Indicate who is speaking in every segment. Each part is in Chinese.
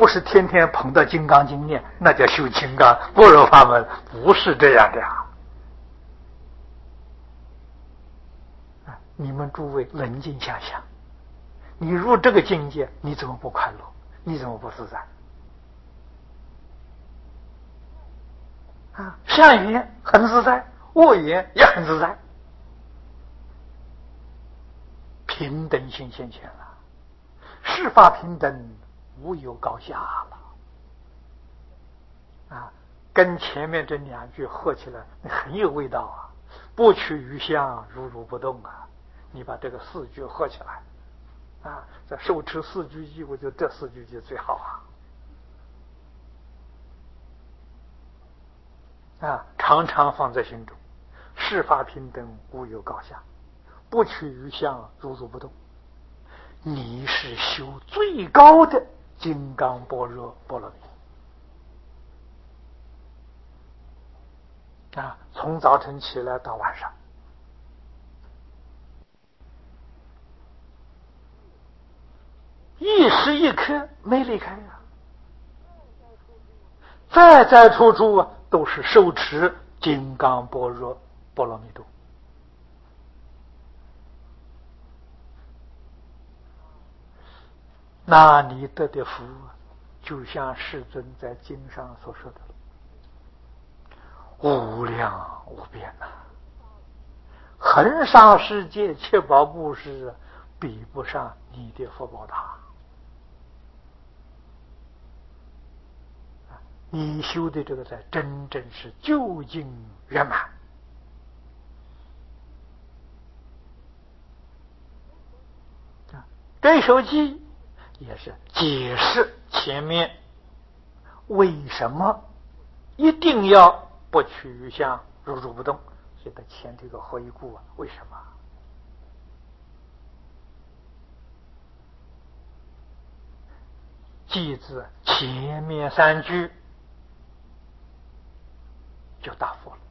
Speaker 1: 不是天天捧到金刚经念，那叫修金刚般若法门，不是这样的呀。你们诸位冷静想想，你入这个境界，你怎么不快乐？你怎么不自在？善言很自在，恶言也很自在，平等性现前了，世法平等，无有高下了。跟前面这两句合起来很有味道啊！不取于相，如如不动啊！你把这个四句合起来在受持四句偈，我觉得这四句偈最好常常放在心中，世法平等，无有高下，不取于相，如如不动。你是修最高的金刚般若波罗蜜从早晨起来到晚上，一时一刻没离开在处处都是受持金刚般若波罗蜜多。那你得的福就像世尊在经上所说的无量无边恒沙世界七宝布施比不上你的福报大。你修的这个才真正是究竟圆满。这首偈也是解释前面为什么一定要不取于相，如如不动，所以它前提个回顾为什么？偈字前面三句就答复了。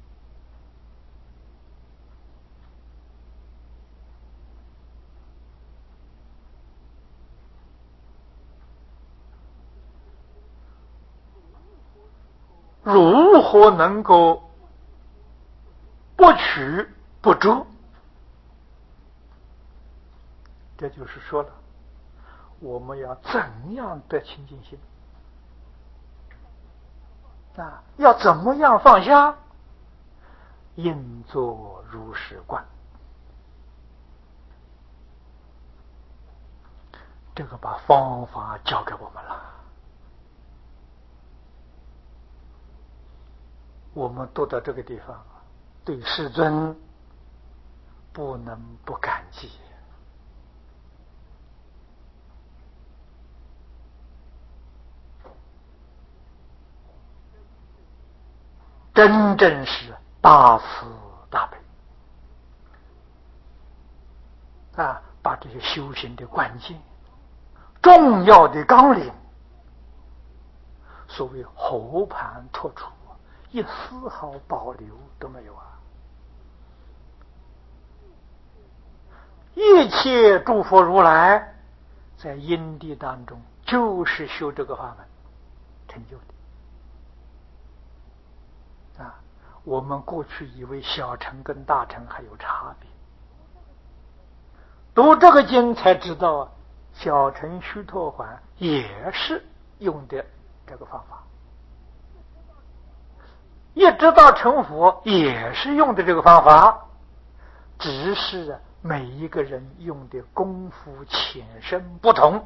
Speaker 1: 如何能够不取不着？这就是说了，我们要怎样得清净心要怎么样放下？应作如是观。这个把方法教给我们了。我们读到这个地方，对世尊不能不感激。真正是大慈大悲把这些修行的关键、重要的纲领，所谓和盘托出，一丝毫保留都没有一切诸佛如来在因地当中就是修这个法门成就的我们过去以为小乘跟大乘还有差别，读这个经才知道小乘须陀洹也是用的这个方法，一直到成佛也是用的这个方法，只是每一个人用的功夫浅深不同，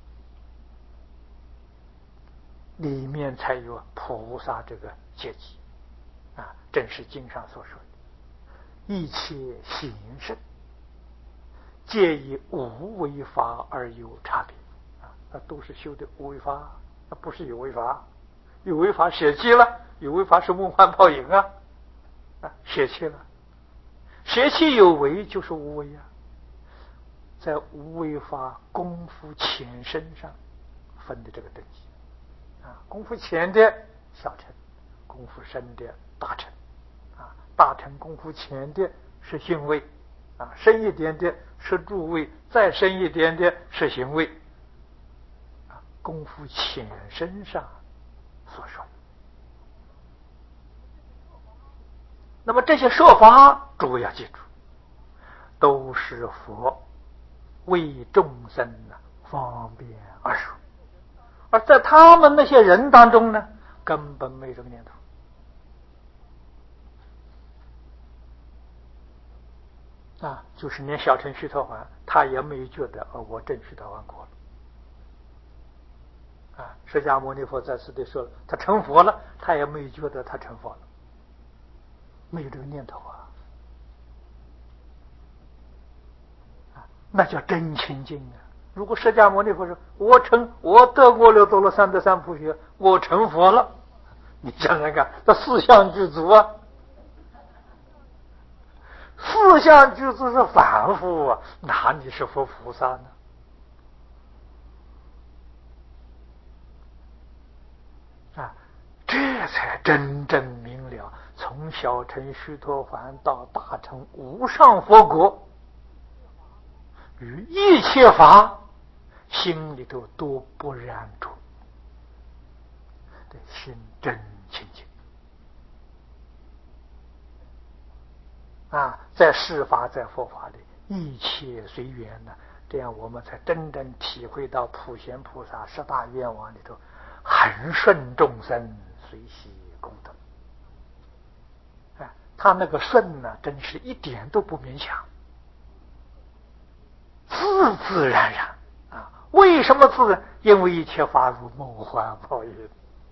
Speaker 1: 里面才有菩萨这个阶级正是经上所说的一切行胜皆以无为法而有差别都是修的无为法，不是有为法。有为法舍弃了，有为法是梦幻泡影舍弃了，舍弃有为就是无为在无为法功夫浅深上分的这个等级功夫浅的小乘，功夫深的大乘大乘功夫浅的是性位深一点的是住位，再深一点的是行位功夫浅深上所说。那么这些说法，诸位要记住，都是佛为众生方便而说，而在他们那些人当中呢，根本没这个念头。就是连小乘须陀洹，他也没有觉得我证须陀洹过了。释迦牟尼佛在此地说了，他成佛了，他也没有觉得他成佛了，没有这个念头那叫真清净啊！如果释迦牟尼佛说我得过了多罗三得三菩提，我成佛了，你想想看，这四项具足啊！四项具足是凡夫啊，哪里是佛菩萨呢？这才真正明了，从小乘须陀洹到大乘无上佛国，与一切法心里头都不染着，心真清净在世法在佛法里一切随缘呢，这样我们才真正体会到普贤菩萨十大愿望里头恒顺众生随喜功德。他那个顺呢，真是一点都不勉强，自自然然为什么自然？因为一切法如梦幻泡影。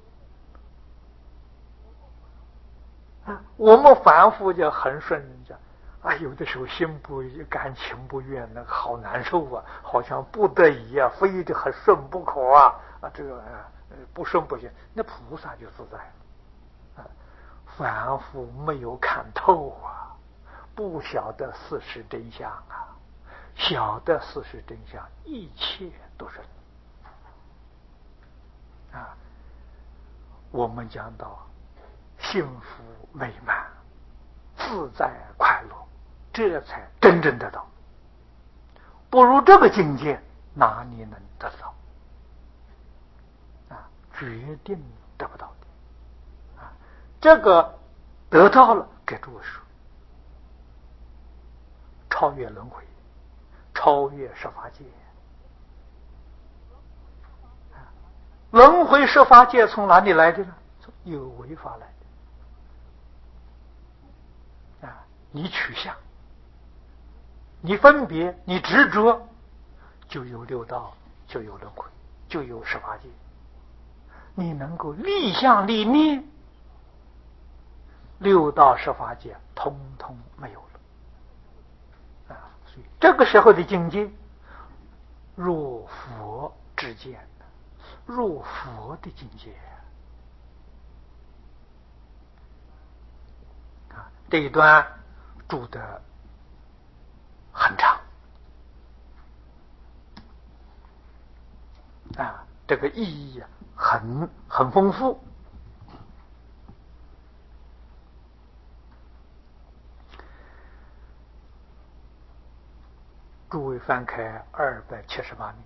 Speaker 1: 我们凡夫就很顺着有的时候心不甘情不愿，那好难受好像不得已非得很顺不可这个不顺不行。那菩萨就自在了凡夫没有看透不晓得事实真相晓得事实真相，一切都是我们讲到幸福美满自在快乐，这才真正得到。不如这个境界，哪里能得到决定得不到的这个得到了，给诸位说，超越轮回，超越十法界。轮回十法界从哪里来的呢？从有为法来的你取向，你分别，你执着，就有六道，就有轮回，就有十法界。你能够立相立念，六道十法界通通没有了所以这个时候的境界，若佛之见，若佛的境界这一段住得很长这个意义很丰富。诸位翻开278面，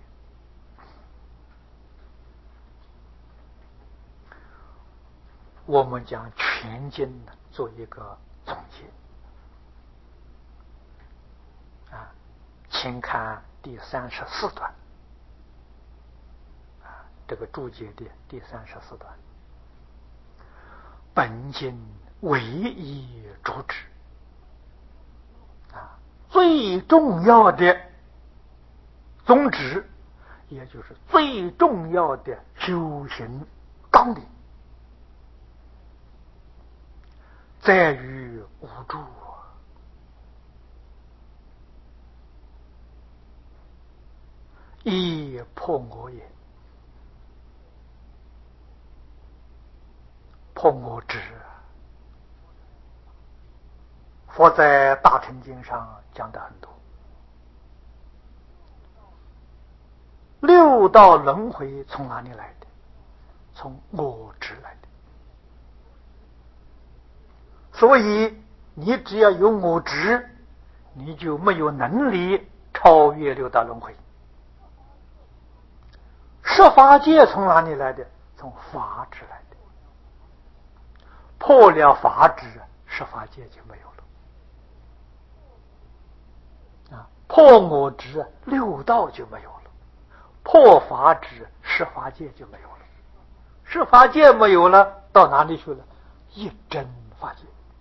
Speaker 1: 我们将全经做一个总结请看第34段这个注解的第34段，本经唯一主旨最重要的宗旨，也就是最重要的修行纲领，在于无助亦破我也，破我执。佛在大乘经上讲的很多，六道轮回从哪里来的？从我执来的。所以你只要有我执，你就没有能力超越六道轮回。 十法界从哪里来的？从法执来的。破了法执，十法界就没有了。破我执，六道就没有了。破法执，十法界就没有了。十法界没有了，到哪里去了？一真法界。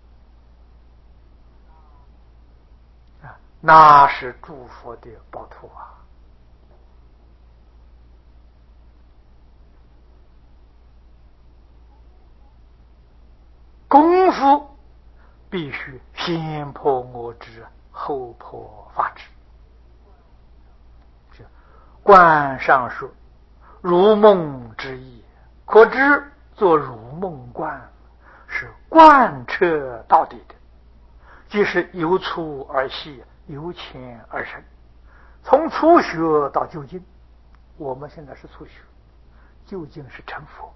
Speaker 1: 那是诸佛的宝土啊！功夫必须先破我执，后破法执。观上说，如梦之意，可知作如梦观，是贯彻到底的，即是由粗而细，由浅而深，从初学到究竟。我们现在是初学，究竟是成佛。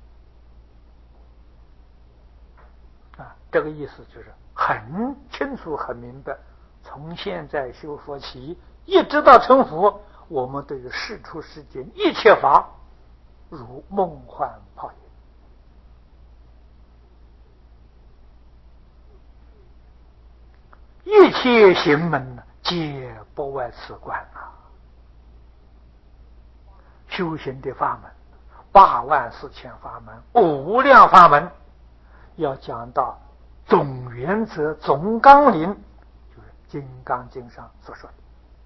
Speaker 1: 这个意思就是很清楚很明白，从现在修佛起一直到成佛，我们对于世出世间一切法如梦幻泡影，一切行门皆不外此观啊！修行的法门84000法门，无量法门，要讲到总原则、总纲领，就是《金刚经》上所说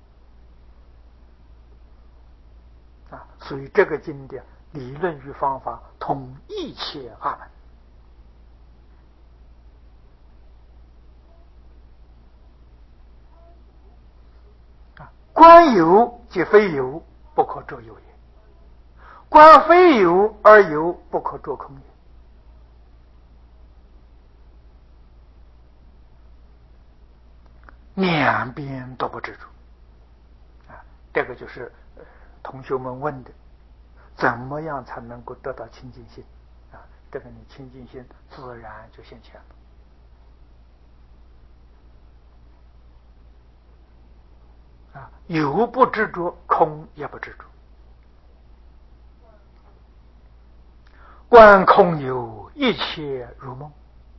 Speaker 1: 的所以这个经典理论与方法通一切法门观有即非有，不可作有也；观非有而有，不可作空也。两边都不执着这个就是同学们问的，怎么样才能够得到清净心这个你清净心自然就现前了有不执着，空也不执着。观空有，一切如梦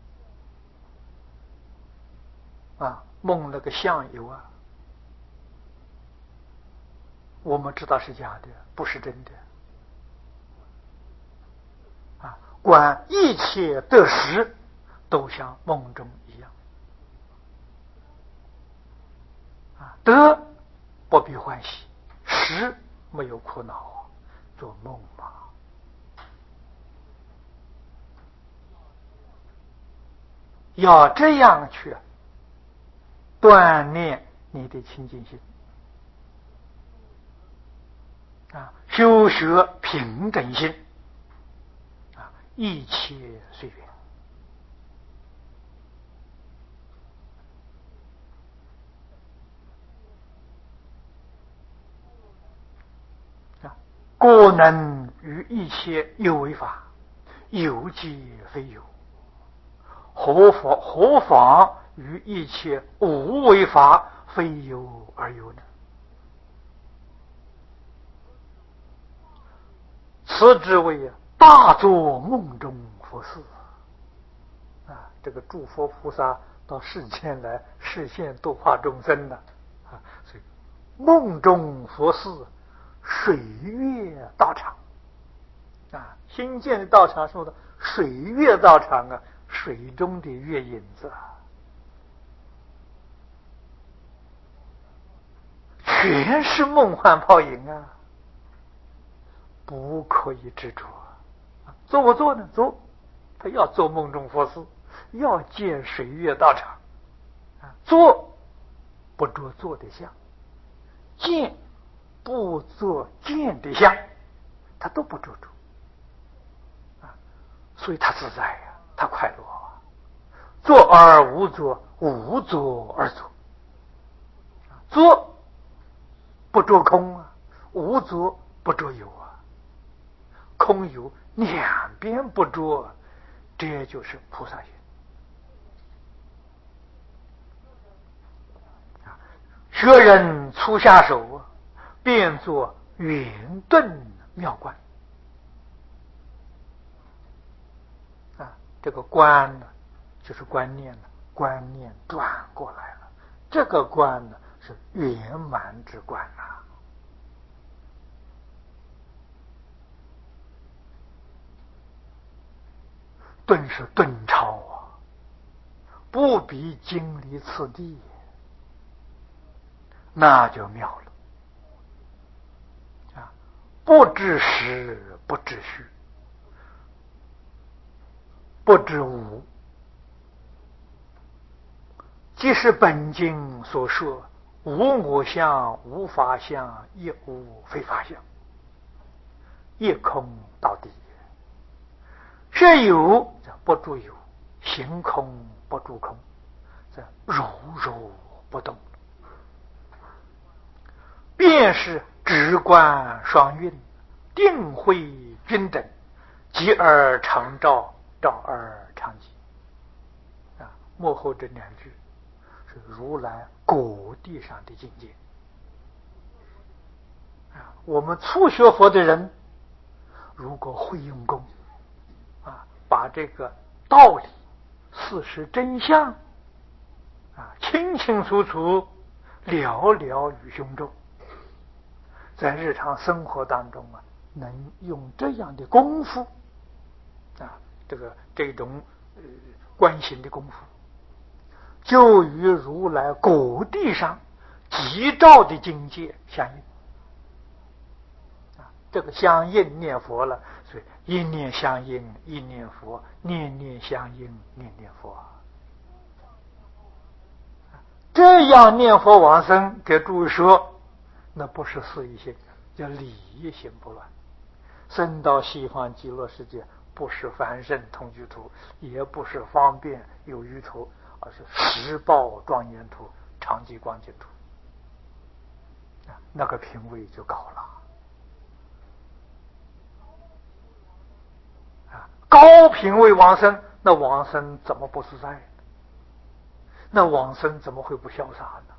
Speaker 1: 梦那个相有我们知道是假的，不是真的观一切得失都像梦中一样得不必欢喜，失没有苦恼做梦嘛。要这样去锻炼你的清净心修学平等心一切随缘故能于一切有为法，有即非有，何妨于一切无为法，非有而有呢？此之谓大作梦中佛事这个诸佛菩萨到世间来示现度化众生的所以梦中佛事，水月道场新建的道场说的水月道场水中的月影子全是梦幻泡影不可以执着做不做呢？做，他要做梦中佛事，要建水月道场做不着做的相，见不做见的相，他都不着所以他自在他快乐做而无作，无作而作做不着空无作不着有空有两边不着，这就是菩萨行学人初下手便作圆顿妙观啊。这个观呢，就是观念呢，观念转过来了。这个观呢，是圆满之观啊。顿是顿超啊，不必经历次第，那就妙了啊！不知时，不知虚，不知无，即是本经所说，无我相，无法相，亦无非法相，一空到底。是有不住有，行空不住空，这如如不动，便是直观双运，定慧均等，极而常照，照而常寂啊。幕后这两句是如来果地上的境界啊。我们初学佛的人，如果会用功啊，把这个道理、事实真相啊，清清楚楚了了于胸中，在日常生活当中啊，能用这样的功夫啊，这种观行的功夫，就与如来果地上极照的境界相应啊。这个相应念佛了，所以一念相应一念佛，念念相应念念佛。这样念佛往生，给诸位说，那不是肆意性，叫理业行不乱。生到西方极乐世界，不是凡圣同居土，也不是方便有余土，而是实报庄严土、常寂光净土。那个品位就高了啊！高品位往生，那往生怎么不自在？那往生怎么会不潇洒呢？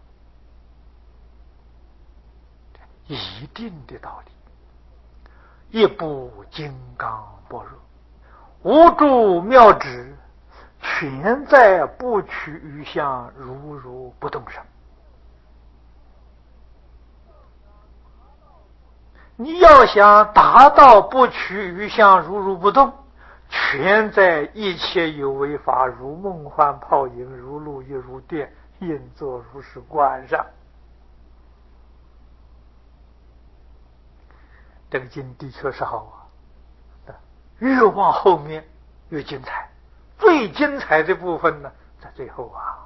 Speaker 1: 一定的道理。一部金刚般若，无诸妙旨，全在不取于相，如如不动上。你要想达到不取于相，如如不动，全在一切有为法，如梦幻泡影，如露亦如电，应作如是观上。这个经的确是好啊，越往后面越精彩，最精彩的部分呢，在最后啊。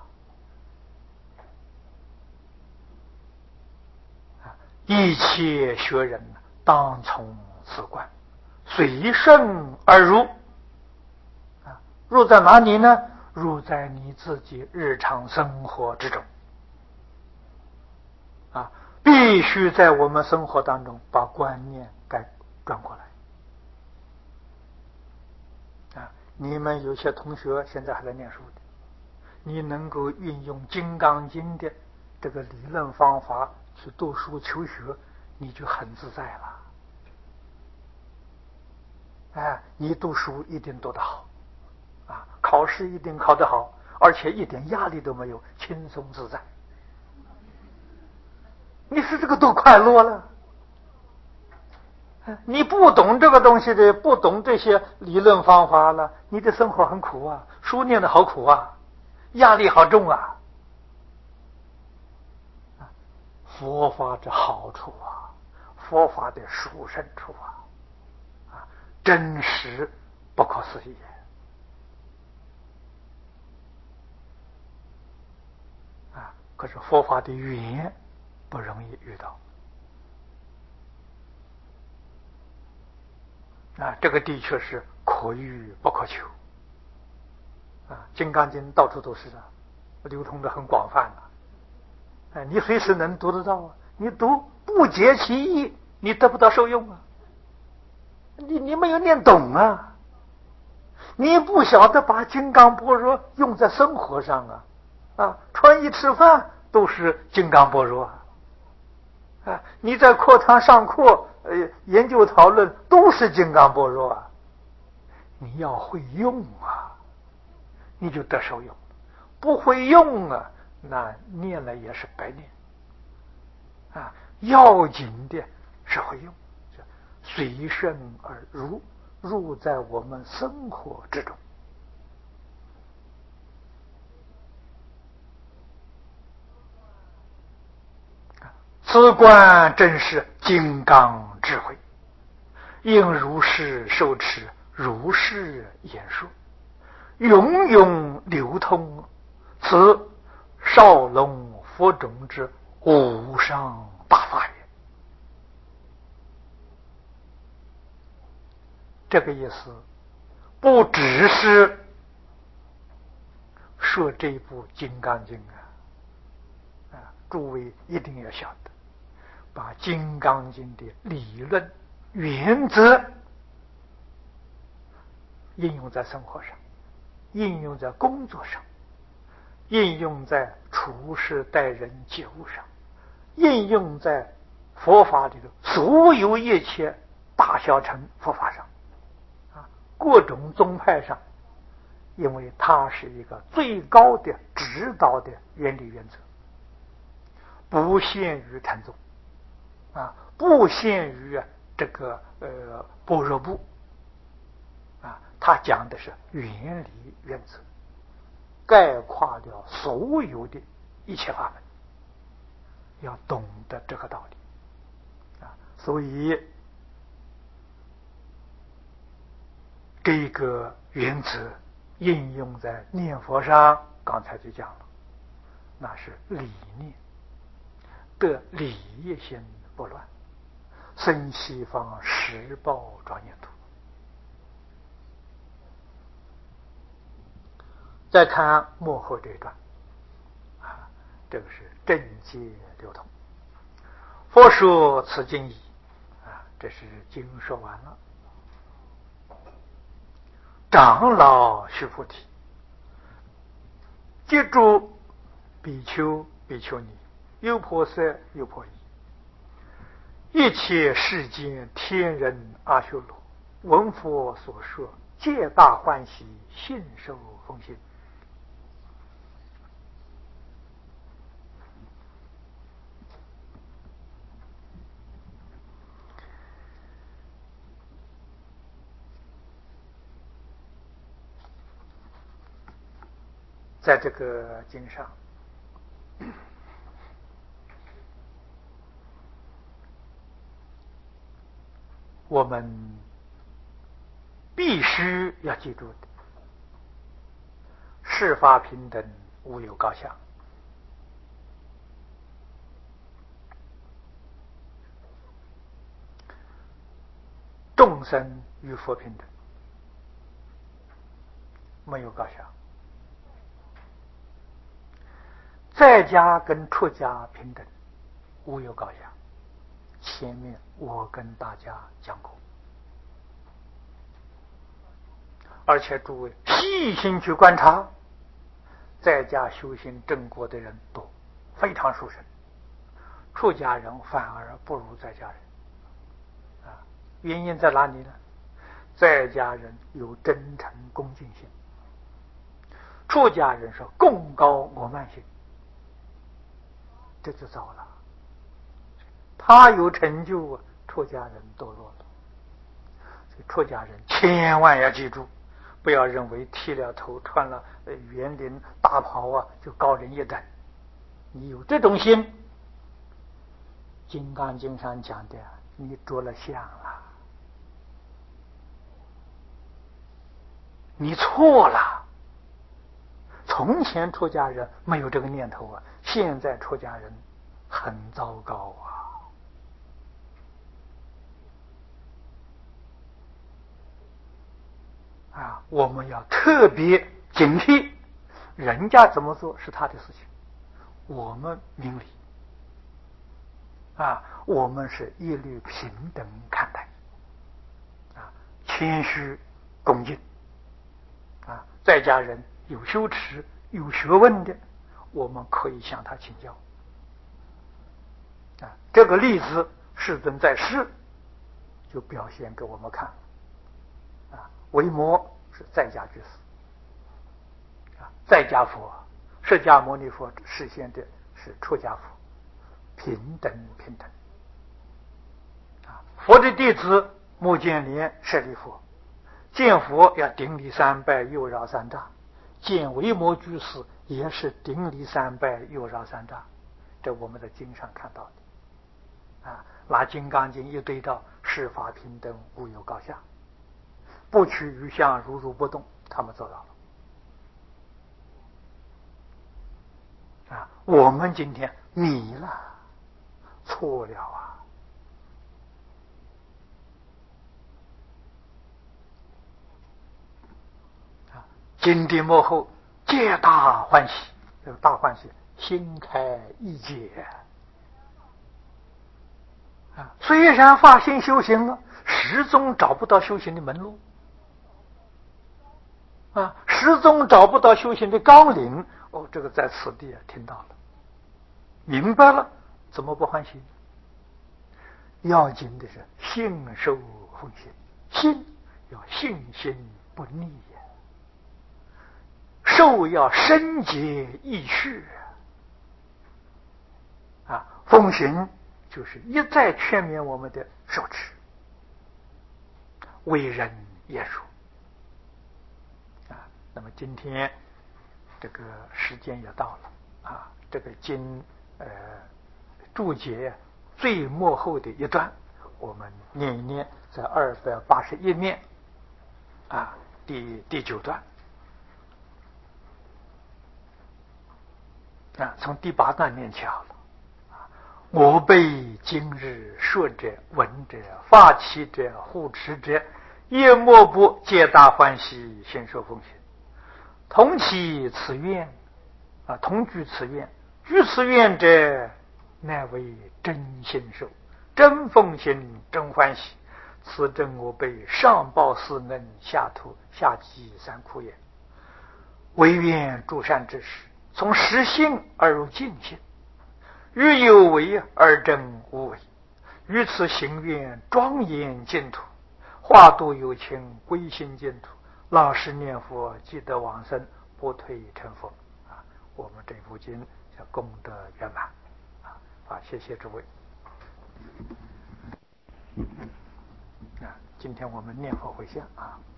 Speaker 1: 一切学人当从此观，随顺而入啊。入在哪里呢？入在你自己日常生活之中啊！必须在我们生活当中把观念该转过来啊！你们有些同学现在还在念书的，你能够运用《金刚经》的这个理论方法去读书求学，你就很自在了。哎，你读书一定读得好啊，考试一定考得好，而且一点压力都没有，轻松自在。你是这个多快乐了！你不懂这个东西的，不懂这些理论方法了，你的生活很苦啊，书念的好苦啊，压力好重啊。佛法的好处啊，佛法的殊胜处啊，真实不可思议啊！可是佛法的缘不容易遇到啊，这个的确是可遇不可求啊。《金刚经》到处都是啊，流通的很广泛啊。哎，你随时能读得到啊！你读不解其意，你得不到受用啊！你没有念懂啊！你不晓得把金刚般若用在生活上啊！穿衣吃饭都是金刚般若啊！你在课堂上课，研究讨论都是金刚般若啊！你要会用啊，你就得受用；不会用啊，那念了也是白念啊！要紧的是会用，随身而入在我们生活之中。此观正是金刚智慧，应如是受持，如是言说，永永流通，此少龙佛种之无上大法也。这个意思不只是说这部《金刚经》诸位一定要晓得，把《金刚经》的理论原则应用在生活上，应用在工作上，应用在处事待人接物上，应用在佛法里的所有一切大小乘佛法上各种宗派上，因为它是一个最高的指导的原理原则，不限于禅宗不限于这个般若部他讲的是原理原则，概括了所有的一切法门，要懂得这个道理所以这个原则应用在念佛上，刚才就讲了，那是理念得理业心不乱，生西方十报庄严土。再看幕后这一段这个是正界流通。佛说此经已这是经说完了。长老须菩提，接住比丘比丘尼，优婆塞优婆夷，一切世间天人阿修罗，闻佛所说，皆大欢喜，信受奉行。在这个经上，我们必须要记住的，世法平等，无有高下。众生与佛平等，没有高下。在家跟出家平等，无有高下。前面我跟大家讲过，而且诸位细心去观察，在家修行正果的人多，非常殊胜，出家人反而不如在家人原因在哪里呢？在家人有真诚恭敬心，出家人是贡高我慢心，这就糟了。他有成就出家人堕落了。所以出家人千万要记住，不要认为剃了头穿了圆领大袍就高人一等。你有这种心，金刚经上讲的你着了相了，你错了。从前出家人没有这个念头现在出家人很糟糕我们要特别警惕，人家怎么做是他的事情，我们明理我们是一律平等看待谦虚恭敬在家人有修持有学问的，我们可以向他请教这个例子世尊在世就表现给我们看。维摩是在家居士，在家佛，释迦牟尼佛实现的是出家佛，平等。佛的弟子目犍连舍利弗见佛要顶礼三拜，右绕三匝；见维摩居士也是顶礼三拜，右绕三匝。这我们在经上看到的。拿《金刚经》一对照，世法平等，无有高下，不取于相，如不动，他们做到了。我们今天迷了，错了今地幕后皆大欢喜，这个大欢喜，心开意解虽然发心修行了，始终找不到修行的门路始终找不到修行的纲领。这个在此地听到了，明白了，怎么不欢喜？要紧的是信受奉献，信要信心不逆受要深结意趣奉行就是一再劝勉我们的受持，为人也如那么今天这个时间也到了这个经注解最末后的一段，我们念一念，在281面第9段从第8段念起好了。我辈今日说者、闻者、发起者、护持者，业莫不皆大欢喜，心受奉行，同起此愿同居此愿，居此愿者，乃为真心受，真奉行，真欢喜。此正我辈上报四恩，下图下济三苦也。唯愿诸善知识，从实性而入净性，于有为而正无为，于此行愿庄严净土，化度有情归心净土，老实念佛，积德往生，不退成佛我们这部经叫功德圆满谢谢诸位今天我们念佛回向